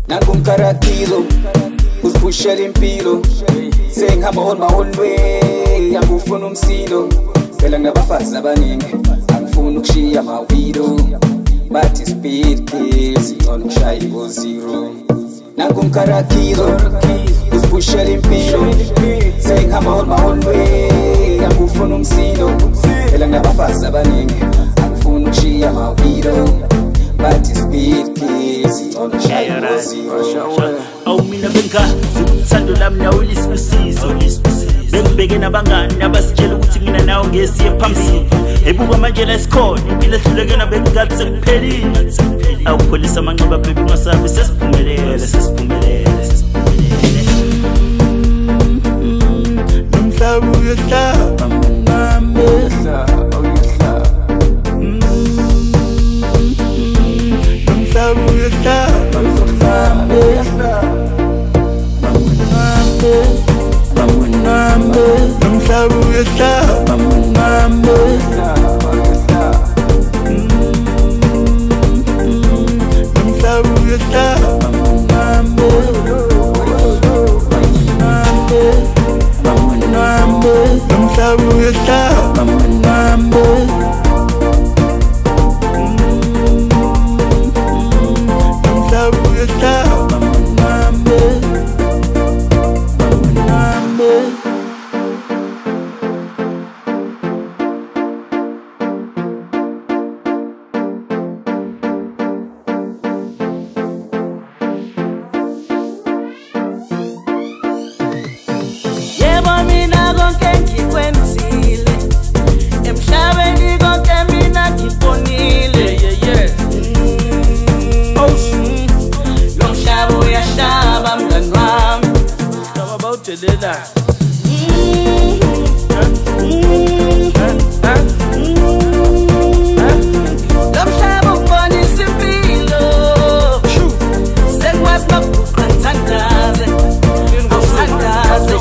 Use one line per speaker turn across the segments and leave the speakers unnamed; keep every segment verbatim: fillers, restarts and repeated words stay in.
Nangumkarakilo uzipushela impilo sengihamba on my own way angufuna umsilo phela ngabafazi abaningi angifuni ukushiya amawido bathi speed kids ngona ukushaya ibo zero nangumkarakilo uzipushela impilo sengihamba on my own way angufuna umsilo phela ngabafazi abaningi angifuni ukushiya amawido bathi speed kids ngona ukushaya ibo zero.
Awu mina benga zikuthando lami nawe lisisizo bengibeke nabangani abasitshela ukuthi mina nawe ngesiye phambili ebuka manje la sikhona impilo ehlulekena bengathi sekuphelile awupholisa amanqaba baby ungasabi sesiphumelele sesiphumelele sesiphumelele
nomhlaba uyahlaba mama oh yahlaba nomhlaba uyahlaba mama yahlaba nomhlaba uyahlaba mama nomhlaba uyahlaba mama nomhlaba uyahlaba mama nomhlaba uyahlaba mama
Delela
Lomhlaba ubonisa impilo sekwazi mabuqa ngithandaze awuthandaze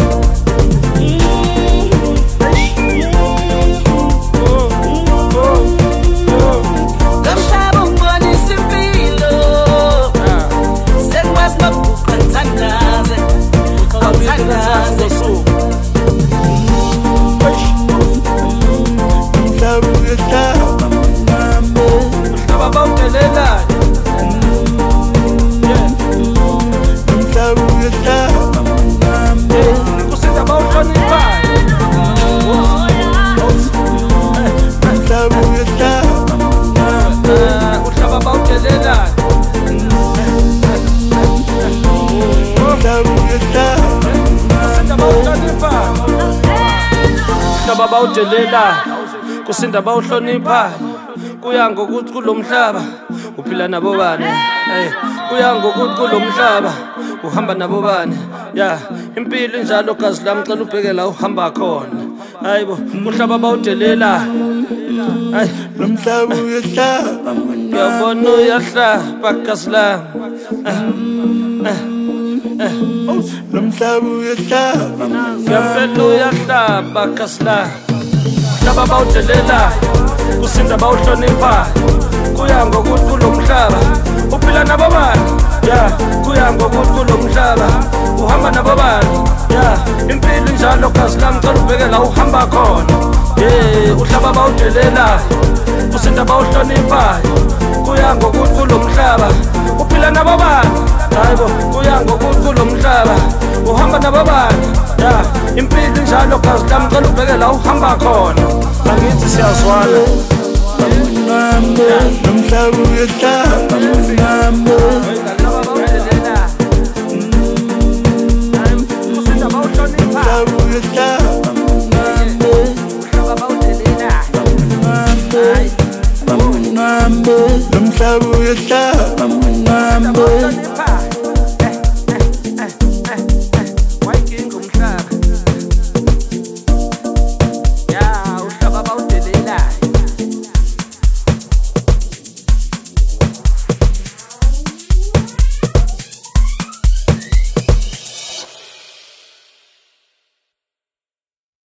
Lomhlaba ubonisa impilo sekwazi mabuqa ngithandaze
bawudelela kusinda bawuhlonipha kuya ngokuthi kulomhlaba uphila nabo bani hey kuya ngokuthi kulomhlaba uhamba nabo bani ya impilo injalo gazi lami cela ubheke la uhamba khona hayibo umhlaba bawudelela hey lomhlaba uyahlaba yabona uyahlaba gazi lami lomhlaba uyahlaba ngempela uyahlaba gazi lami Laba bawudelela kusinda bawuhlonipha kuya ngokuthi kulomhlaba uphila nabo bani ya kuya ngokuthi kulomhlaba uhamba nabo bani ya impilo injalo gazi lami cela ubheke la uhamba khona eh uhlaba bawudelela kusinda bawuhlonipha kuya ngokuthi kulomhlaba uphila nabo bani hayibo kuya ngokuthi kulomhlaba uhamba nabo bani ya impilo injalo gazi lami cela ubheke la uhamba khona angithi siyazwana nomhlaba uyahlaba mama